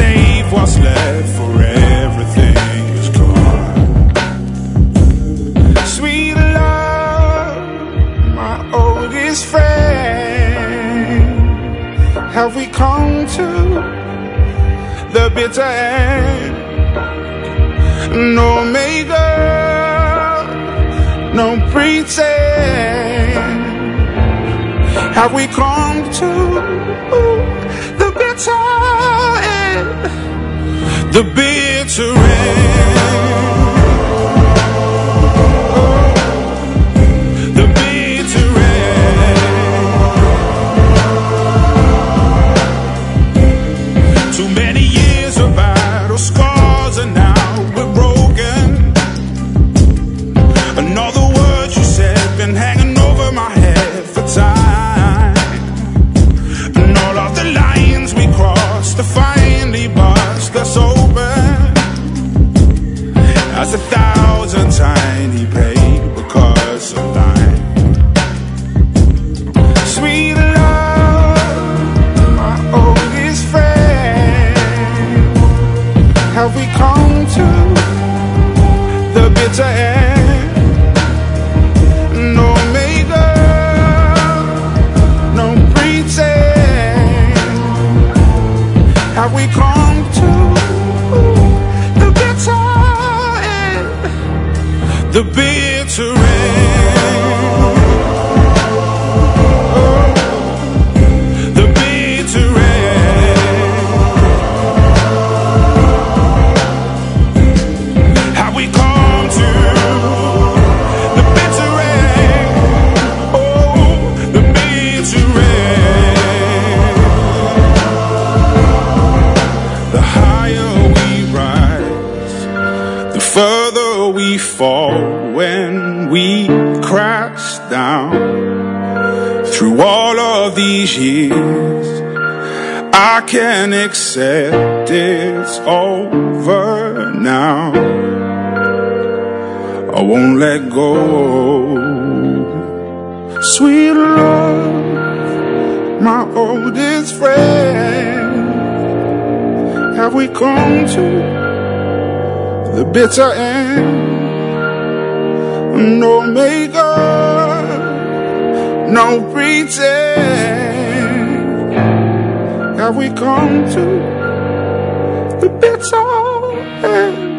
save what's left, for everything is gone. Sweet love, my oldest friend, have we come to the bitter end? No makeup, no pretend. Have we come to the bitter end? The bitter end. The bitter end. Too many years of battle scars, and now we're broken. Another word you said been hanging over my head for time. And all of the lines we crossed to finally bust us open, as 1,000 tiny paper cuts of line. Sweet love, my oldest friend, have we come to the bitter end? No makeup, no pretend. Have we come to the bitter end? The bitter end. The bitter end. Have we come to the bitter end? Oh, the bitter end. The higher we rise, the further we fall when we crash down. Through all of these years, I can accept it's over now. I won't let go. Sweet love, my oldest friend, have we come to the bitter end? No makeup, no pretend. Have we come to the bitter end?